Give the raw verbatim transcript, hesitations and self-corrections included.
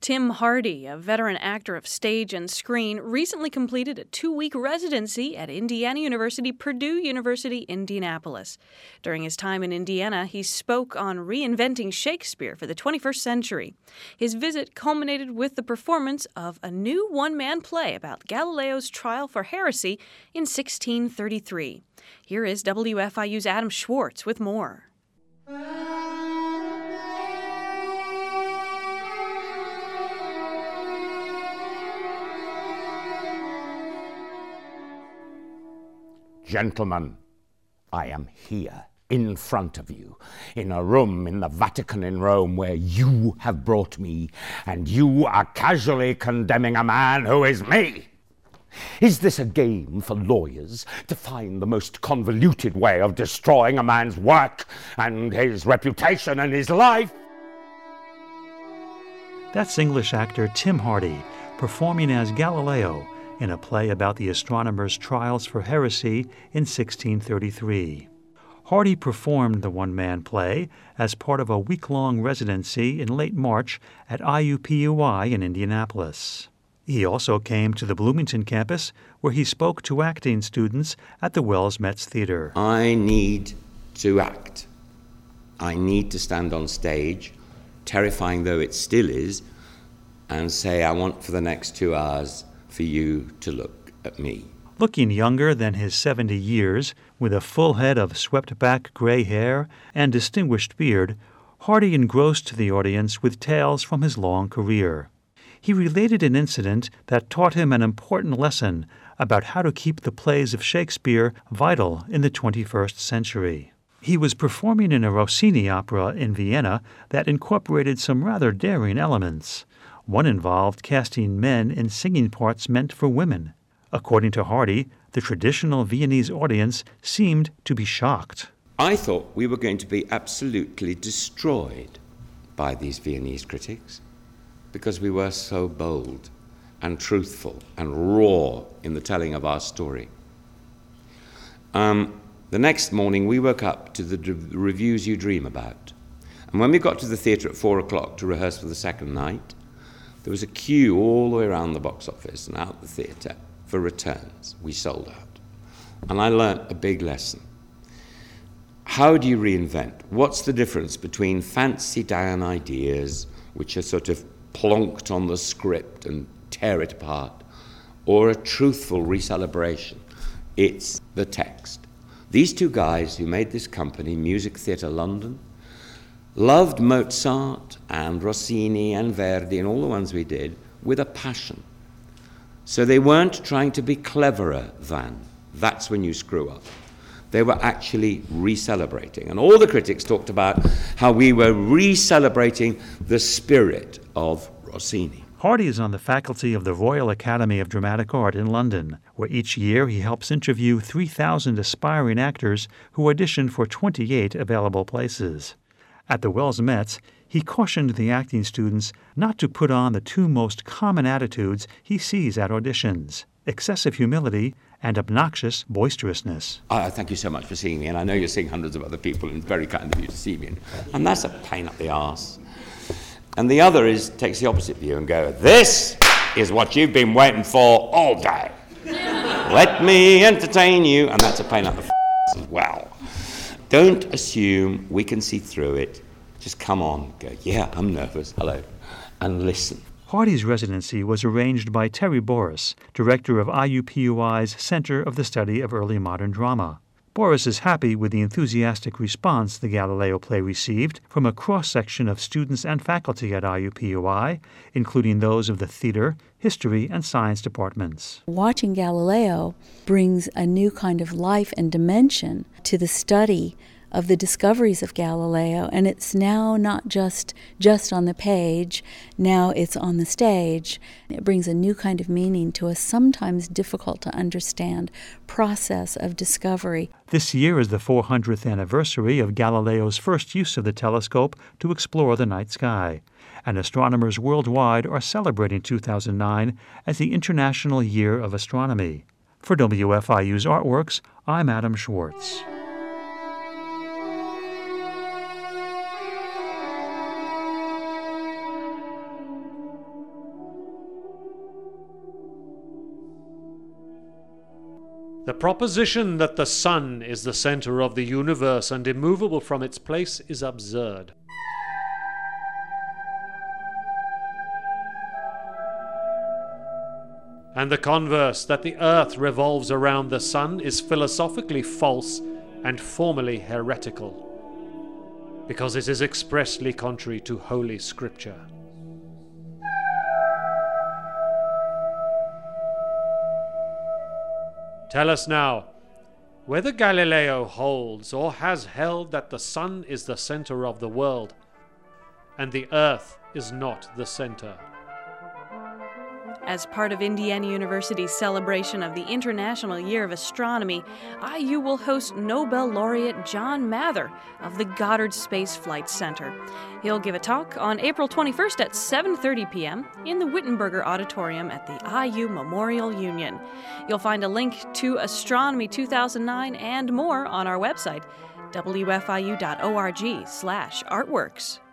Tim Hardy, a veteran actor of stage and screen, recently completed a two-week residency at Indiana University, Purdue University, Indianapolis. During his time in Indiana, he spoke on reinventing Shakespeare for the twenty-first century. His visit culminated with the performance of a new one-man play about Galileo's trial for heresy in sixteen thirty-three. Here is W F I U's Adam Schwartz with more. Gentlemen, I am here, in front of you, in a room in the Vatican in Rome where you have brought me, and you are casually condemning a man who is me. Is this a game for lawyers to find the most convoluted way of destroying a man's work and his reputation and his life? That's English actor Tim Hardy performing as Galileo in a play about the astronomer's trials for heresy in sixteen thirty-three. Hardy performed the one-man play as part of a week-long residency in late March at I U P U I in Indianapolis. He also came to the Bloomington campus, where he spoke to acting students at the Wells Metz Theater. I need to act. I need to stand on stage, terrifying though it still is, and say, I want for the next two hours for you to look at me. Looking younger than his seventy years, with a full head of swept-back gray hair and distinguished beard, Hardy engrossed the audience with tales from his long career. He related an incident that taught him an important lesson about how to keep the plays of Shakespeare vital in the twenty-first century. He was performing in a Rossini opera in Vienna that incorporated some rather daring elements. One involved casting men in singing parts meant for women. According to Hardy, the traditional Viennese audience seemed to be shocked. I thought we were going to be absolutely destroyed by these Viennese critics because we were so bold and truthful and raw in the telling of our story. Um, the next morning, we woke up to the d- reviews you dream about. And when we got to the theatre at four o'clock to rehearse for the second night, there was a queue all the way around the box office and out the theatre for returns. We sold out. And I learnt a big lesson. How do you reinvent? What's the difference between fancy-down ideas, which are sort of plonked on the script and tear it apart, or a truthful recelebration? It's the text. These two guys who made this company, Music Theatre London, loved Mozart and Rossini and Verdi and all the ones we did with a passion. So they weren't trying to be cleverer than. That's when you screw up. They were actually re-celebrating. And all the critics talked about how we were re-celebrating the spirit of Rossini. Hardy is on the faculty of the Royal Academy of Dramatic Art in London, where each year he helps interview three thousand aspiring actors who audition for twenty-eight available places. At the Wells Metz, he cautioned the acting students not to put on the two most common attitudes he sees at auditions: excessive humility and obnoxious boisterousness. Uh, thank you so much for seeing me, and I know you're seeing hundreds of other people, and it's very kind of you to see me. And that's a pain up the arse. And the other is takes the opposite view and go, this is what you've been waiting for all day. Let me entertain you. And that's a pain up the arse as well. Don't assume we can see through it. Just come on, go, yeah, I'm nervous, hello, and listen. Hardy's residency was arranged by Terry Boris, director of I U P U I's Center of the Study of Early Modern Drama. Boris is happy with the enthusiastic response the Galileo play received from a cross-section of students and faculty at I U P U I, including those of the theater, history, and science departments. Watching Galileo brings a new kind of life and dimension to the study of the discoveries of Galileo, and it's now not just just on the page, now it's on the stage. It brings a new kind of meaning to a sometimes difficult to understand process of discovery. This year is the four hundredth anniversary of Galileo's first use of the telescope to explore the night sky, and astronomers worldwide are celebrating two thousand nine as the International Year of Astronomy. For W F I U's Artworks, I'm Adam Schwartz. The proposition that the sun is the center of the universe and immovable from its place is absurd. And the converse, that the earth revolves around the sun, is philosophically false and formally heretical, because it is expressly contrary to Holy Scripture. Tell us now, whether Galileo holds or has held that the sun is the center of the world, and the earth is not the center. As part of Indiana University's celebration of the International Year of Astronomy, I U will host Nobel laureate John Mather of the Goddard Space Flight Center. He'll give a talk on April twenty-first at seven thirty p.m. in the Wittenberger Auditorium at the I U Memorial Union. You'll find a link to Astronomy two thousand nine and more on our website, w f i u dot org slash artworks.